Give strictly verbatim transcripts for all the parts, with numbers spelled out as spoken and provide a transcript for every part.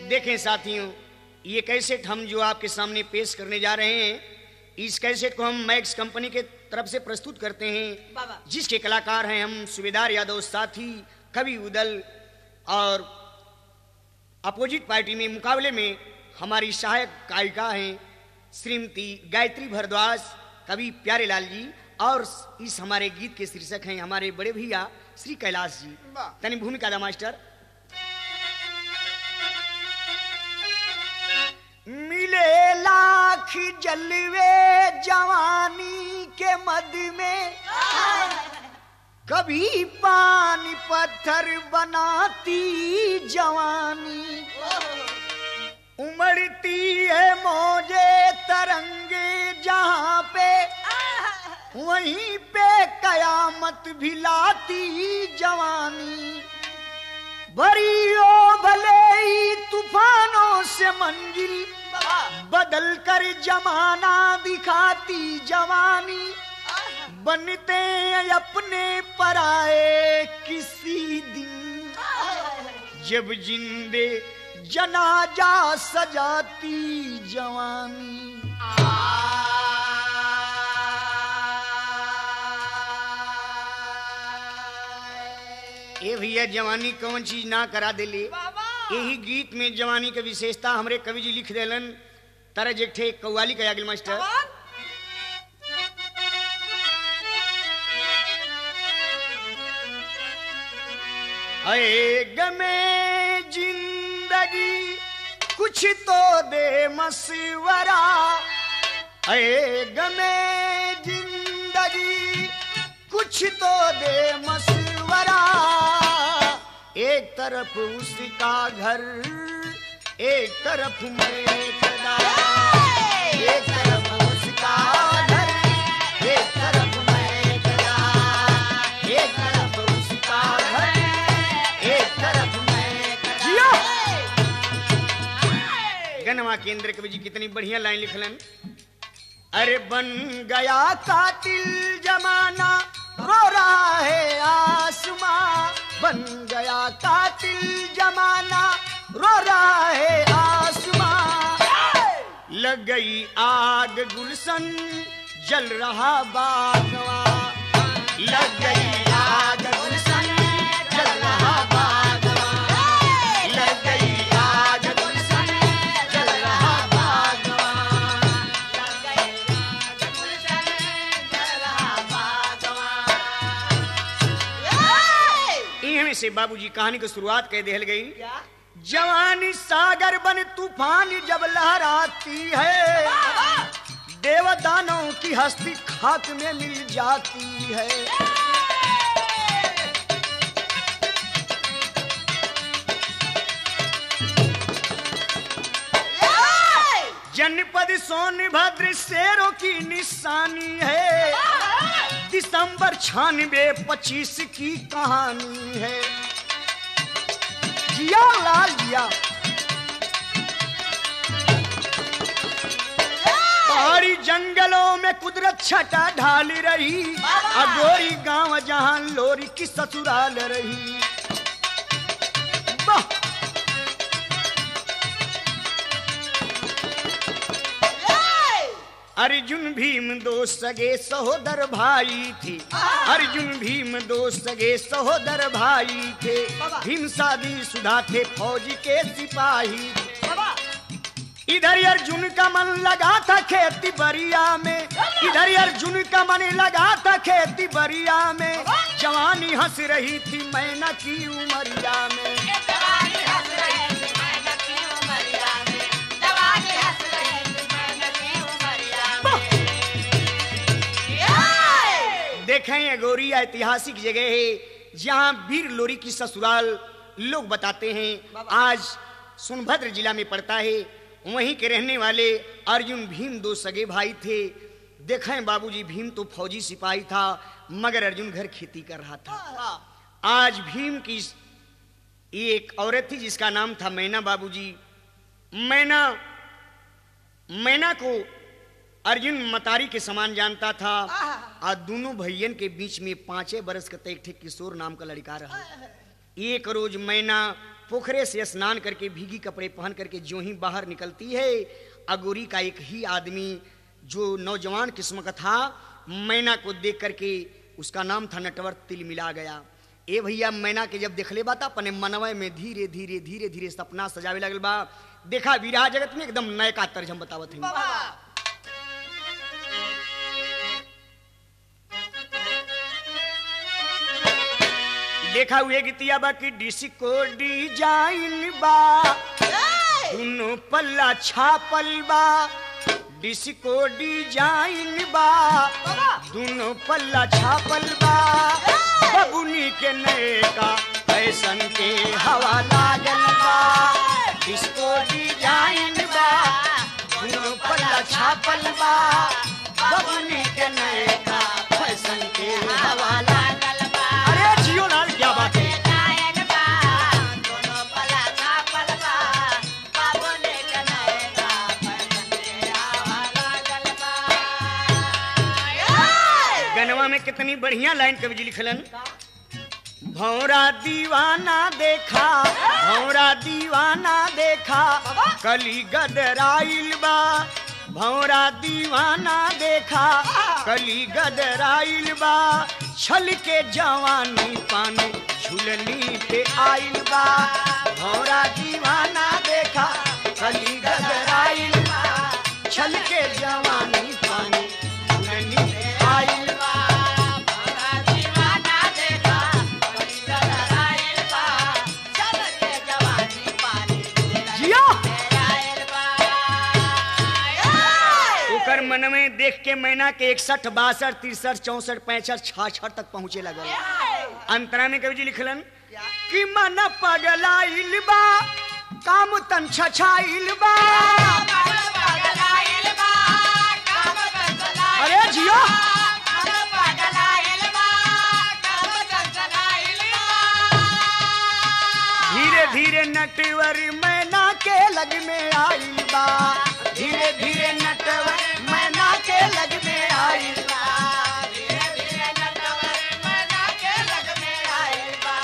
देखें साथियों, ये कैसेट हम जो आपके सामने पेश करने जा रहे हैं, इस कैसेट को हम मैक्स कंपनी के तरफ से प्रस्तुत करते हैं, जिसके कलाकार हैं हम सूबेदार यादव साथी, कवि उदल, और अपोजिट पार्टी में मुकाबले में हमारी सहायक गायिका हैं श्रीमती गायत्री भारद्वाज, कवि प्यारे लाल जी, और इस हमारे गीत के शीर्षक हैं हमारे बड़े भैया श्री कैलाश जी। तनी भूमिका दा मास्टर। मिले लाख जलवे जवानी के मद में, कभी पानी पत्थर बनाती जवानी, उमड़ती है मौजे तरंगे जहां पे, वहीं पे कयामत भी लाती जवानी, भरी ओ भले ही तूफानों से मंजिल बदल कर जमाना दिखाती जवानी, बनते हैं अपने पराए किसी दिन, जब जिंदे जनाजा सजाती जवानी। ए भैया जवानी कौन चीज ना करा देले, यही गीत में जवानी के विशेषता हमरे कवि जी लिख देलन। तारा जेठे कव्वाली का आगे मास्टर। अरे गमे जिंदगी कुछ तो दे मशवरा, अरे गमे जिंदगी कुछ तो दे मशवरा, एक तरफ उसका घर एक तरफ मैं खड़ा, एक तरफ उसका घर एक तरफ मैं खड़ा, एक तरफ उसका घर एक तरफ मैं खड़ा। गनवा केंद्र कवि जी कितनी बढ़िया लाइन लिखलन। अरे बन गया कातिल जमाना रो रहा है आसमां, बन गया कातिल जमाना रो रहा है आसमां, लग गई आग गुलशन जल रहा बागवा, लग गई आग गुलशन जल रहा बागवा, लग गई आग गुलशन जल रहा बागवा, लग गई आग गुलशन जल रहा बागवा। इनमें से बाबूजी कहानी की शुरुआत कह देल गई। जवानी सागर बन तूफान जब लहराती है, देवदानों की हस्ती खाक में मिल जाती है, जनपद सोनभद्र शेरों की निशानी है, दिसंबर छियानवे पच्चीस की कहानी है। जिया लाल जिया पहाड़ी जंगलों में कुदरत छटा ढाल रही, अगोरी गांव जहां लोरी की ससुराल रही। अर्जुन भीम दो सगे सहोदर भाई थे, अर्जुन भीम दो सगे सहोदर भाई थे, भीम शादी सुधा थे फौजी के सिपाही थे। इधर अर्जुन का मन लगा था खेती बरिया में, इधर अर्जुन का मन लगा था खेती बरिया में, जवानी हंस रही थी मैना की उमरिया में, देखें गोरी ऐतिहासिक जगह है जहां वीर लोरी की ससुराल लोग बताते हैं आज सोनभद्र जिला में पड़ता है। वहीं के रहने वाले अर्जुन भीम दो सगे भाई थे। देखें बाबूजी, भीम तो फौजी सिपाही था मगर अर्जुन घर खेती कर रहा था। आज भीम की एक औरत थी जिसका नाम था मैना। बाबूजी मैना मैना को अर्जुन मतारी के समान जानता था और दोनों भैयन के बीच में पांचे बरस का एक किशोर नाम का लड़का रहा। एक रोज मैना पोखरे से स्नान करके भीगी कपड़े पहन करके जो ही बाहर निकलती है, अगोरी का एक ही आदमी जो नौजवान किस्म का था, मैना को देख करके, उसका नाम था नटवर, तिल मिला गया। ए भैया मैना के जब देखले बा था अपने मनवय में धीरे धीरे धीरे धीरे सपना सजावे लगल बा। देखा विराह जगत में एकदम नए का तर्ज हम बतावत हैं। देखा हुए गीतिया बा की डिस्को डिजाइन बा, दोनों पल्ला छापल बा, डिस्को डिजाइन बा, दोनों पल्ला छापल बा, बबुनी के नए का फैशन के हवा लागल बा, डिस्को डिजाइन बा, दोनों पल्ला छापल बा, बबुनी के नए का फैशन के हवा लागल बा। अरे जियो लाल क्या बात है। गनवा में कितनी बढ़िया लाइन कवि जी लिखलन। भौरा दीवाना देखा, भौरा दीवाना देखा, कली गदराइल बा, भौरा दीवाना देखा, कली गदराइल बा, छल के जवानी पानी झुलनी पे आइल बा, भौरा दीवाना देखा, कली गदराइल बा, छल के जवानी पानी झुलनी पे आइल बा, भौरा दीवाना देखा, कली गदराइल बा, छल के जवानी पानी जिया मन में देख के मैना के इकसठ बासठ तिरसठ चौसठ पैंसठ छाछठ तक पहुंचे लगल। अंतरा में कवि जी लिखलन कि मन पगलाइल बा, काम तन छछाइल बा, अरे जियो धीरे धीरे नटवर मैना के लग में आइल बा, धीरे धीरे नटवर मैना के लग में आइल बा, धीरे धीरे नटवर मैना के लग में आइल बा,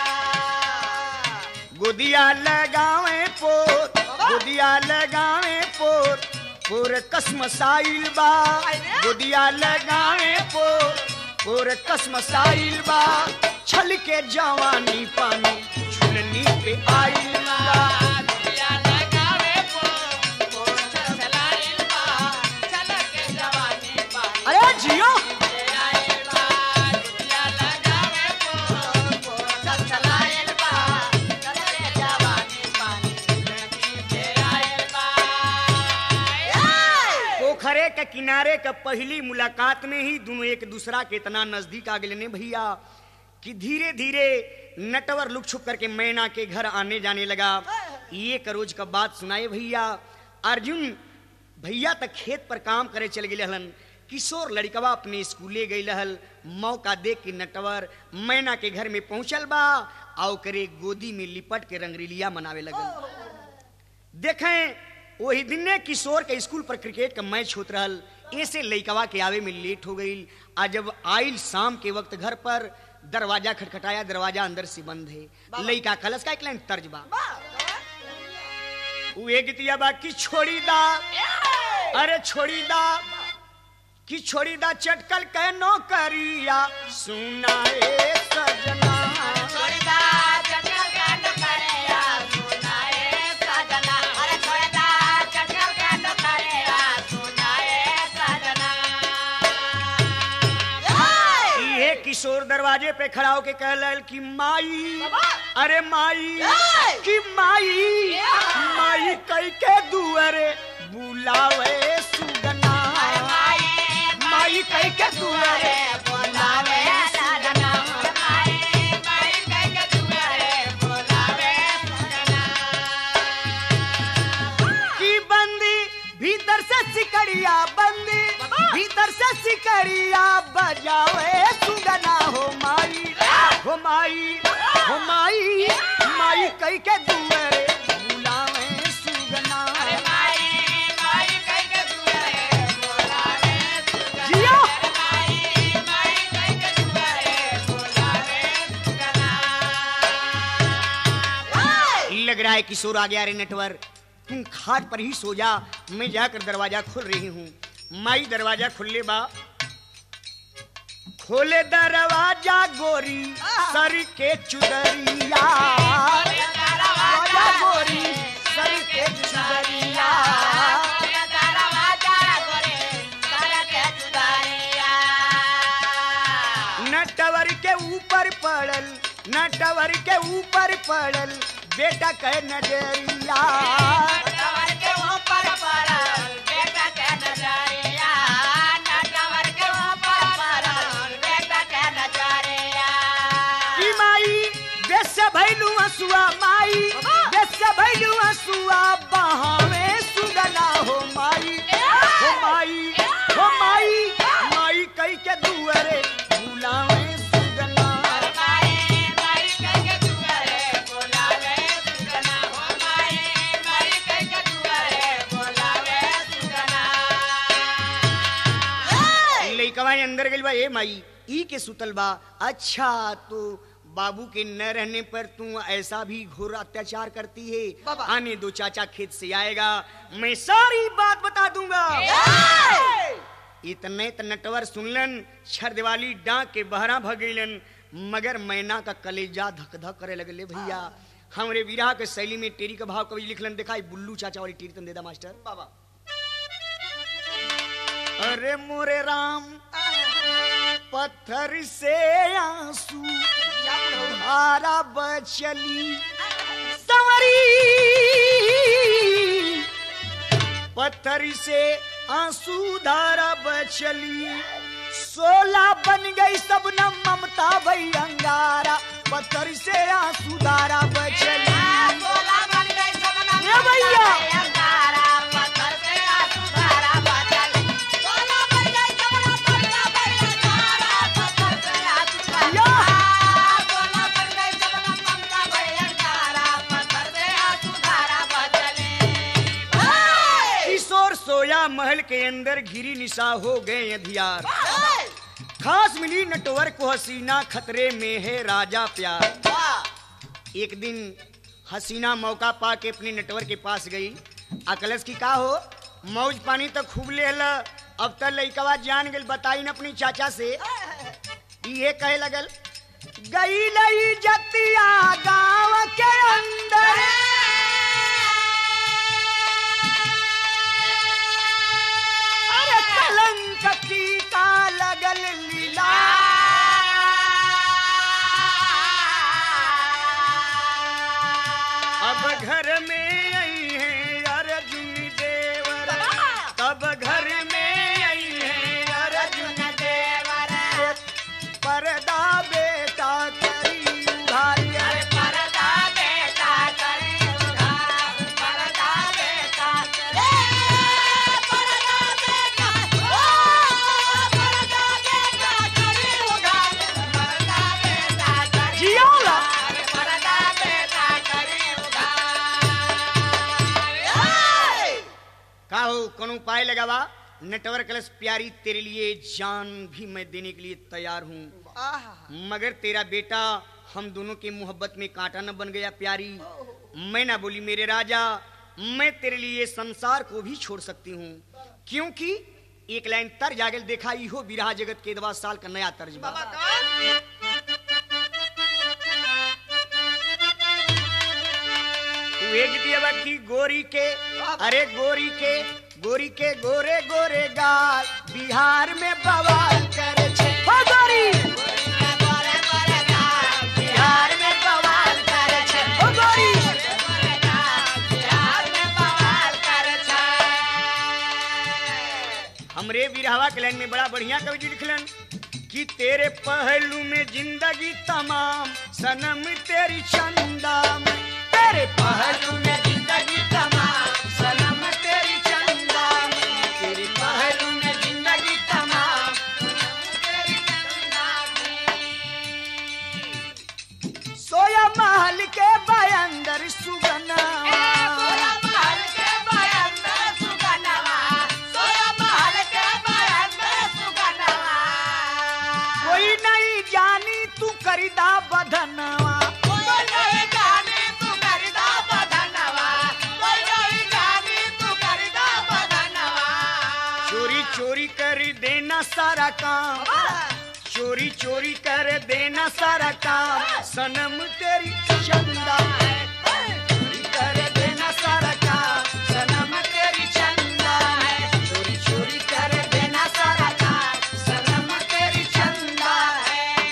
गोदिया लगावे पोर, गोदिया लगावे पोर, पोर कसम साइल बा, गोदिया लगावे पोर, पोर कसम साइल बा, छल के जवानी पानी झुलनी पे आइल बा, अरे जियो पोखरे के किनारे का पहली मुलाकात में ही दोनों एक दूसरा के इतना नजदीक आ गए भैया कि धीरे धीरे नटवर लुक छुप करके मैना के घर आने जाने लगा। एक रोज का बात सुनाए भैया, अर्जुन भैया तक खेत पर काम करे चल गए हलन, किशोर लड़कवा अपने स्कूले गई रहल, मौका देख के नटवर मैना के घर में पहुंचल बा, आओ करे गोदी में लिपट के रंगरीलिया मनावे लगल। देखें वही दिन ने किशोर के स्कूल पर क्रिकेट का मैच होत रहल, ऐसे लड़कवा के आवे में लेट हो गई। आज जब आइल शाम के वक्त घर पर, दरवाजा खटखटाया, दरवाजा अंदर से बंद है। लड़का कलश का एक लाइन तर्ज बा, वे गीतिया बा कि छोड़ी दा, अरे छोड़ी दा, कि छोड़ी दा चटकल के नौकरिया, सुनाए सजना, छोड़ी दा चटकल के नौकरिया, सुनाए सजना, अरे छोड़ी दा चटकल के नौकरिया, सुनाए सजना। ये किशोर दरवाजे पे खड़ा होके कहल कि माई, अरे माई, कि माई, माई कई के दुआरे बुलावे सुगना, माई कई के दुआरे बुलावे सुगना, माई कई के दुआरे बुलावे सुगना, कि बंदी भीतर से सिकड़िया, बंदी भीतर से सिकड़िया बजावे सुगना, हो माई, हो माई, हो माई, माई कई के दुआरे बुलावे सुगना, माई, माई कई के दुआरे बुलावे सुगना, जियो माई, माई कई के दुआरे बुलावे सुगना। है किशोर आ गया रे नटवर, तुम खाट पर ही सो जा, मैं जाकर दरवाजा खोल रही हूँ। माई दरवाजा खुले बा, खोले दरवाजा गोरी सर के चुदरिया, दरवाजा गोरी सर के चुदरिया, नटवर के ऊपर पड़ल, नटवर के ऊपर पड़ल बेटा कह नजरिया, नटवर के ऊपर पड़ल बेटा कह नजरिया, नटवर के ऊपर पड़ल बेटा कह नजरिया। की माई देश भैलू हसुआ, माई देश भैलू हसुआ बहावे सुगना हो माई, हो माई, हो माई, माई कई के दुआरे बुलावे सुगना, माई माई कई के दुआरे बुलावे सुगना, हो माई माई कई के दुआरे बुलावे सुगना। लइकवा अंदर गइल बा, ए माई ई के सुतल बा, अच्छा तो बाबू के न रहने पर तू ऐसा भी घोर अत्याचार करती है, आने दो चाचा खेत से आएगा, मैं सारी बात बता दूंगा। इतने त नटवर सुनलन, छर दिवाली डांक के बहरा भगेलन, मगर मैना का कलेजा धक धक करे लगले। भैया हमरे विरह के शैली में टेरी का भाव कवि लिखलन, देखा बुल्लू चाचा वाली टेरी तन देदा मास्टर बाबा। अरे मोरे राम पत्थर से आंसू धारा बचली संवरी, पत्थर से आंसू धारा बचली, सोला बन गई सब न ममता भई अंगारा, पत्थर से आंसू धारा बचली, सोला बन गई सब न ममता भई अंगारा, पत्थर से आंसू धारा बचली, सोला बन गई सब न ममता भई अंगारा, पत्थर से आंसू धारा, सोला बन गई सब न ममता भई अंगारा, पत्थर से आंसू धारा बचली। किशोर सोया महल के अंदर घिरी निशा हो गए अंधियार, खास मिली नटवर को हसीना खतरे में है राजा प्यार। एक दिन हसीना मौका पा के अपने नटवर के पास गई, अकलस की का हो मौज पानी तो खूब ले ल, अब तक लइकवा जान गल, बताई न अपनी चाचा से, ये कहे लगल गई लई जतिया गांव के अंदर, अरे कलंक टीका लगल लीला, अब घर में आई है अर्जुन देवर, तब घर में आई है अर्जुन देवर, पर्दा बेटा करी उधारी, अरे पर्दा बेटा करी उधारी, पर्दा बेटा करी, पर्दा बेटा, ओ पर्दा बेटा करी उधारी, पर्दा बेटा करी जियोला, अरे पर्दा बेटा करी उधारी। का हो कोनो उपाय लगावा, नटवर कलश प्यारी तेरे लिए जान भी मैं देने के लिए तैयार हूँ, मगर तेरा बेटा हम दोनों के मोहब्बत में कांटा न बन गया प्यारी। मैं ना बोली मेरे राजा, मैं तेरे लिए संसार को भी छोड़ सकती हूँ, क्योंकि एक लाइन तर जागल देखा इहो विरहा जगत के दवा साल का नया तर्ज बाबा की गोरी के, अरे गोरी के गोरी के गोरे गोरे गाल बिहार में बवाल करे छे, हो गोरी गोरे गोरे गाल बिहार में बवाल करे छे, हो गोरी गोरे गाल बिहार में बवाल करे छे। हमरे विरहवा के लाइन में बड़ा बढ़िया कवि जी लिखलन कि तेरे पहलू में जिंदगी तमाम सनम तेरी चंदा में, तेरे पहलू में जिंदगी तमाम सनम तेरी चंदा में, तेरे पहलू में जिंदगी तमाम तेरी चंदा में। सोया महल के बयंदर सुगना, सोया महल के बयंदर सुगना, सोया महल के बयंदर सुगना, कोई नहीं जानी तू करिदा बधनवा, कोई नहीं जानी तू करिदा बधनवा, सारा काम, चोरी चोरी कर देना सारा काम, सनम तेरी चंदा है, चोरी कर देना सारा काम, सनम तेरी चंदा है, चोरी चोरी कर देना सारा काम, सनम तेरी चंदा है।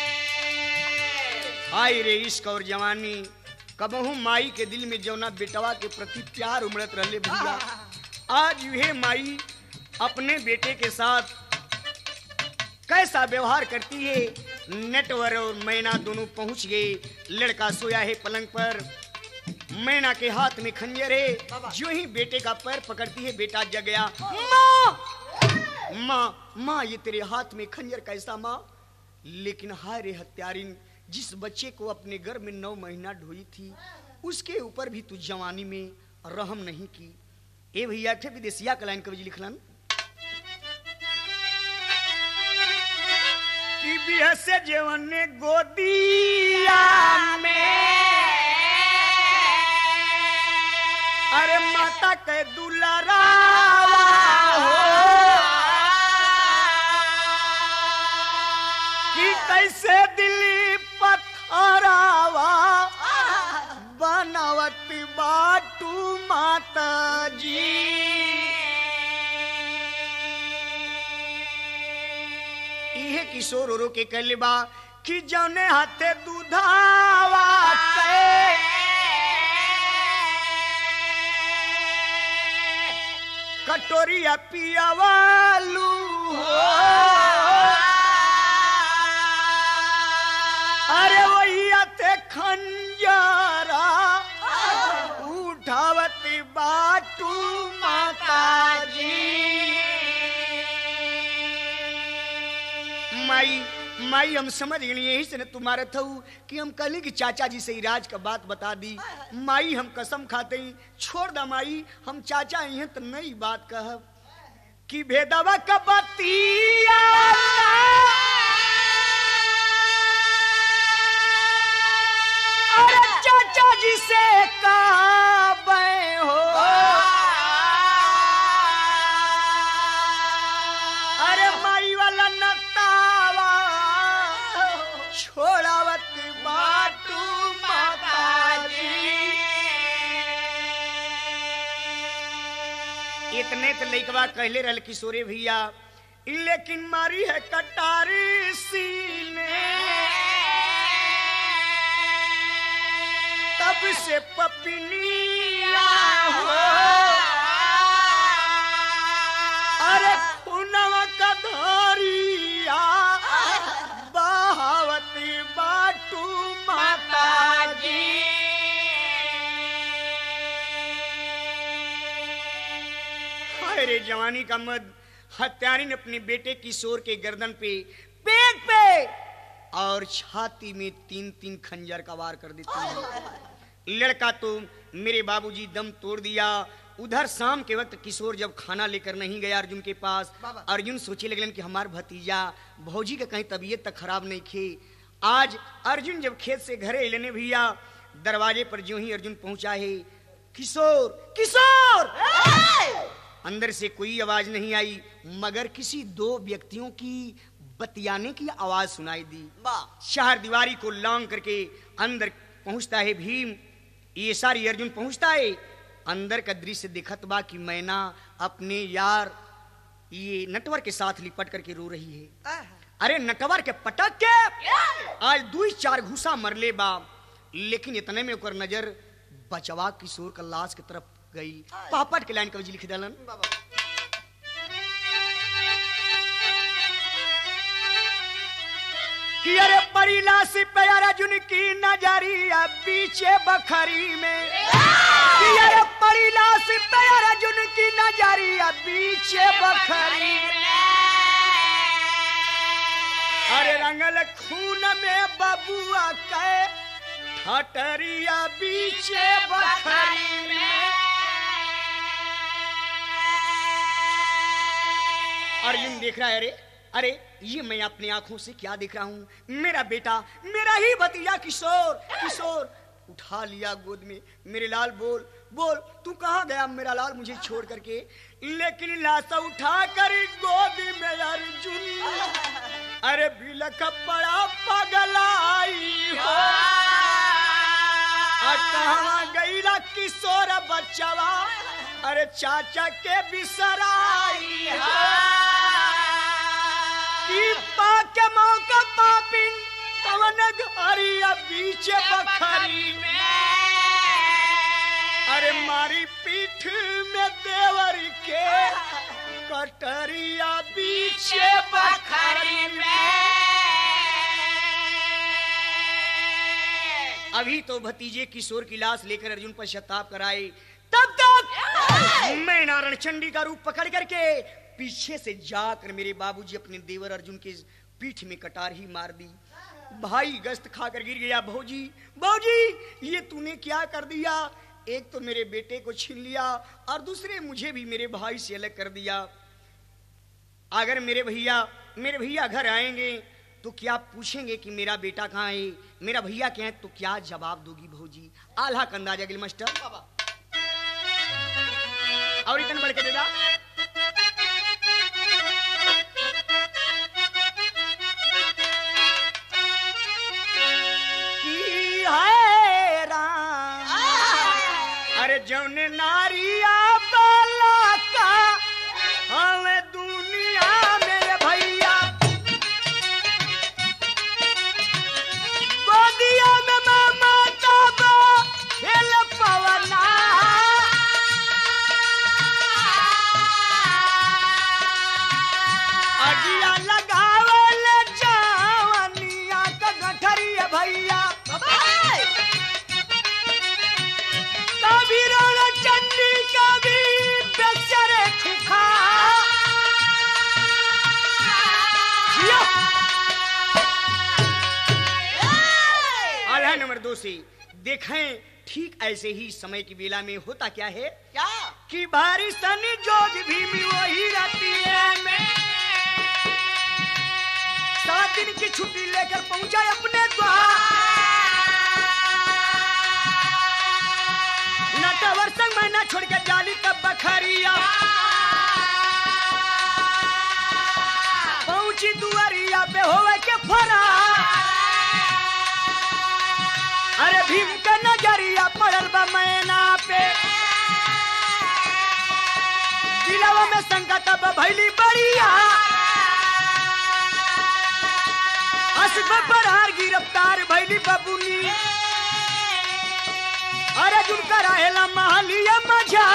हाय रे इश्क और जवानी, कबहू माई के दिल में जौना बेटवा के प्रति प्यार उमड़त रहले भैया, आज यह माई अपने बेटे के साथ कैसा व्यवहार करती है। नटवर और मैना दोनों पहुंच गए, लड़का सोया है पलंग पर, मैना के हाथ में खंजर है, जो ही बेटे का पैर पकड़ती है बेटा जग गया। माँ माँ माँ ये तेरे हाथ में खंजर कैसा माँ? लेकिन हाय रे हत्यारिन, जिस बच्चे को अपने घर में नौ महीना ढोई थी उसके ऊपर भी तू जवानी में रहम नहीं की। ए भैया थे विदेशिया का लाइन कवि लिखलन कि बिह से जीवन ने गोदिया में, अरे माता के दुलारा हो कि कैसे दिल पथरावा बनावत बाटू माता जी। इहे किशोर रो के कहले बा कि जौने हाथे दूधावा के कटोरिया पियावालू हो, अरे वही आते खंजरा उठावती बाटू माता जी। माई माई हम समझ गए यही से न तुम्हारे थू कि हम कल की चाचा जी से इराज का बात बता दी। माई हम कसम खाते ही छोड़ दा माई, हम चाचा हैं तो नई बात कहब कि भेदवा का बतिया अरे चाचा जी से काबे हो, अरे माई वाला नतावा छोड़ावत बाटू माता जी। इतने तो लइकवा कहले रहल किशोरे भैया, लेकिन मारी है कटारी सीने तब से पपिनिया हो, अरे खुनवा का धोरिया बहावती बाटू माता जी। हाय रे जवानी का मद, हत्यारी ने अपने बेटे किशोर के गर्दन पे, पेट पे और छाती में तीन तीन खंजर का वार कर देती है। लड़का तो मेरे बाबूजी दम तोड़ दिया। उधर शाम के वक्त किशोर जब खाना लेकर नहीं गया अर्जुन के पास, अर्जुन सोचे लगलन कि हमार भतीजा भौजी का कहीं तबीयत तक खराब नहीं खे। आज अर्जुन जब खेत से घरे लेने भैया, दरवाजे पर जो ही अर्जुन पहुंचा है, किशोर किशोर अंदर से कोई आवाज नहीं आई, मगर किसी दो व्यक्तियों की बतियाने की आवाज सुनाई दी। शहर दीवारी को लांग करके अंदर पहुंचता है भीम। ये सारी अर्जुन पहुंचता है, अंदर का दृश्य दिखत बा कि मैना अपने यार ये नटवर के साथ लिपट करके रो रही है। अरे नटवर के पटक के आज दुई चार घुसा मरले बा, लेकिन इतने में ओकर नजर बचवा किशोर का लाश की तरफ गई। पापट के लाइन कवि लिख दलन कि अरे परिला से प्यार अर्जुन की नजरिया बीचे बखरी में, कि अरे परिला से प्यार अर्जुन की नजरिया बीचे बखरी में, अरे रंगल खून में बबुआ के ठटरिया बीचे बखरी में। अर्जुन देख रहा है, अरे अरे ये मैं अपनी आंखों से क्या देख रहा हूँ? मेरा बेटा, मेरा ही भतीजा किशोर किशोर उठा लिया गोद में। मेरे लाल बोल बोल तू कहाँ गया मेरा लाल मुझे छोड़ करके? लेकिन लाशा उठा कर गोदी में अर्जुन अरे बिलख पड़ा पगलाई हो। कहाँ गईला किशोर बच्चवा अरे चाचा के बिसराई की पाके मौका पापिन कवन घरिया बीच बखरी में अरे मारी पीठ में देवर के कटरिया बीच बखरी में। अभी तो भतीजे किशोर की लाश लेकर अर्जुन पश्चाताप कराए, तब तक मैं नारायण चंडी का रूप पकड़ करके पीछे से जाकर मेरे बाबूजी अपने देवर अर्जुन के पीठ में कटार ही मार दी। भाई गश्त खाकर गिर गया। भौजी भौजी ये तूने क्या कर दिया? एक तो मेरे बेटे को छीन लिया और दूसरे मुझे भी मेरे भाई से अलग कर दिया। अगर मेरे भैया मेरे भैया घर आएंगे तो क्या पूछेंगे कि मेरा बेटा कहाँ है, मेरा भैया क्या है, तो क्या जवाब दोगी भौजी? आल्हा का अंदाजा गिल मास्टर और इतने बढ़ के देदा की है राम अरे जौने नारिया बाला का हमें दुनिया में भैया गोदिया में मामा ताबा खेल पवना अगिया लगावल जावनिया का गठरी भैया कभी रोला चंडी कभी बेचारे खुखा आल्हा नंबर दो से देखें ठीक ऐसे ही समय की बेला में होता क्या है क्या कि बारिश सनी जोग भी वही रहती है में सात दिन की छुट्टी लेकर पहुंचा अपने द्वार नटवर संग महीना छोड़ के जाली तब बखरिया पहुंची दुआरिया पे होवे के फरा अरे भीम का नजरिया पड़ल बा मैना पे दिलवा में संकट भैली बढ़िया पर हार गिरफ्तार भैली बबुनी अरे जुन कराएला महलिया मजा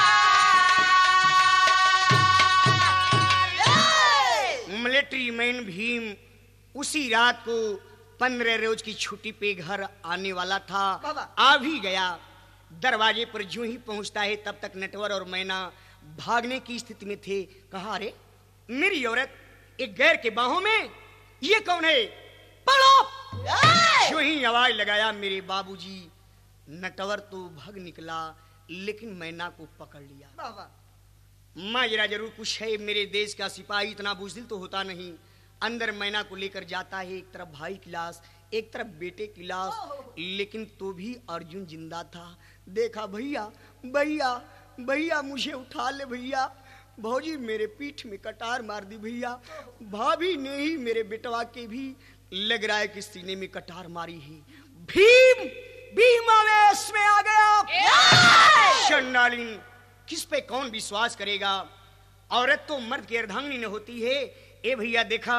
मिलिट्री मैन भीम उसी रात को पंद्रह रोज की छुट्टी पे घर आने वाला था। आ भी गया। दरवाजे पर जो ही पहुंचता है तब तक नटवर और मैना भागने की स्थिति में थे। कहा अरे मेरी औरत एक गैर के बाहों में, ये कौन है? पढ़ो। जो ही आवाज लगाया मेरे बाबूजी, नटवर तो भाग निकला लेकिन मैना को पकड़ लिया। माजरा जरूर कुछ है, मेरे देश का सिपाही इतना बुज़दिल तो होता नहीं। अंदर मैना को लेकर जाता है, एक तरफ भाई की लाश एक तरफ बेटे की लाश, लेकिन तो भी अर्जुन जिंदा था। देखा भैया भैया भैया मुझे उठा ले भैया, भौजी मेरे पीठ में कटार मार दी भैया, भाभी ने ही मेरे बेटवा के भी लग रहा है कि सीने में कटार मारी है। भीम भीम आवेश में आ गया। चंडालिन किस पे कौन विश्वास करेगा? औरत तो मर्द की अर्धांगिनी न होती है। ए भैया देखा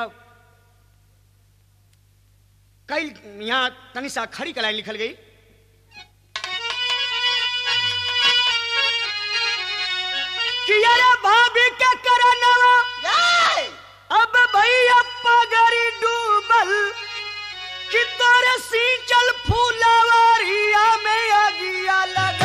कई यहां तनिषा खड़ी कलाई लिखल गई कि अरे भाभी क्या करना अब भैया पगड़ी डूबल कि तोरे सींचल फूलवारिया में अगिया लगल।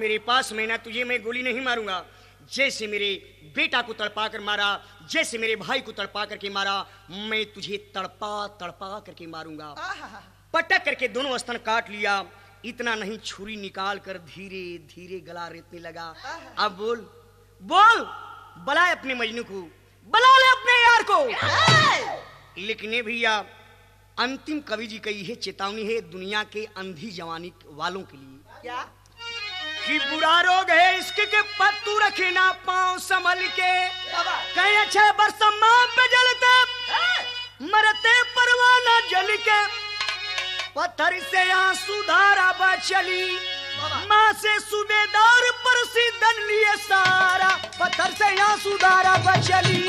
मेरे पास में ना तुझे मैं गोली नहीं मारूंगा। जैसे मेरे बेटा को तड़पा कर मारा, जैसे मेरे भाई को तड़पा करके मारा, मैं तुझे तड़पा तड़पा करके मारूंगा। पटक करके दोनों स्तन काट लिया। इतना नहीं, छुरी निकाल कर धीरे धीरे गला रेतने लगा। अब बोल बोल, बुलाए अपने मजनू को, बुला ले अपने यार को। लेकिन भैया अंतिम कवि जी की यह चेतावनी है दुनिया के अंधी जवानी वालों के लिए, क्या कि बुरा रोग है इश्क के पत्तू रखे ना पाँव संभल के, कहीं अच्छे बरसमा पे जलते मरते परवाना जल के, पत्थर से आंसू धारा बचली माँ से सूबेदार पर सिदन लिए सारा, पत्थर से आंसू धारा बचली।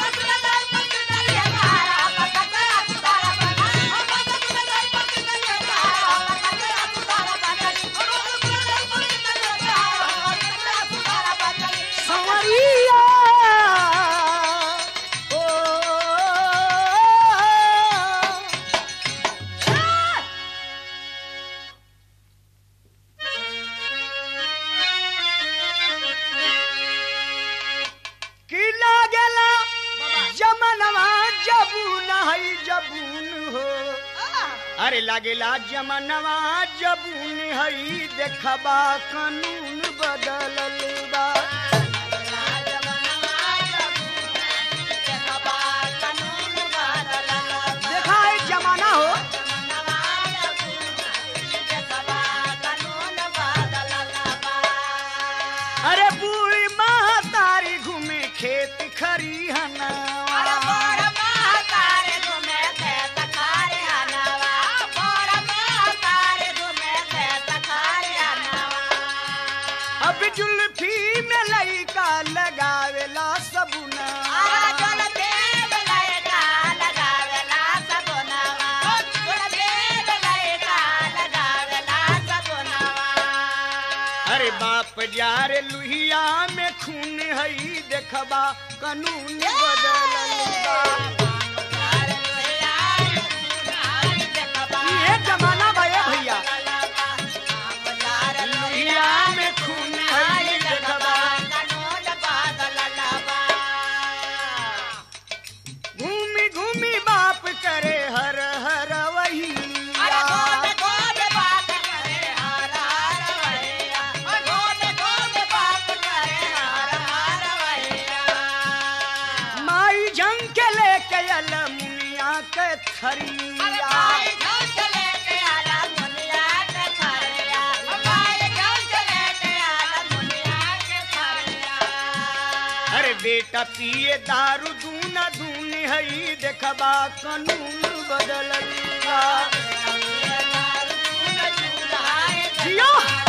अरे लागेला जमनवा जबून हई देखबा कानून बदलल बा, देखा है जमाना हो। अरे बूढ़ी महतारी घूमे खेत खरिहना, जुल्फी में लइका लगावेला सबुना, अरे बाप जारे लुहिया में खून हई देखबा कानून बदलल बा। ये जमाना बा भैया, लुहिया में खून घूमी घूमी बाप करे हर हर वही, माई जंग के लेके अलमुनिया के थरिया, बेटा पिए दारू दूना दून हई देखबा कानून बदलल बा।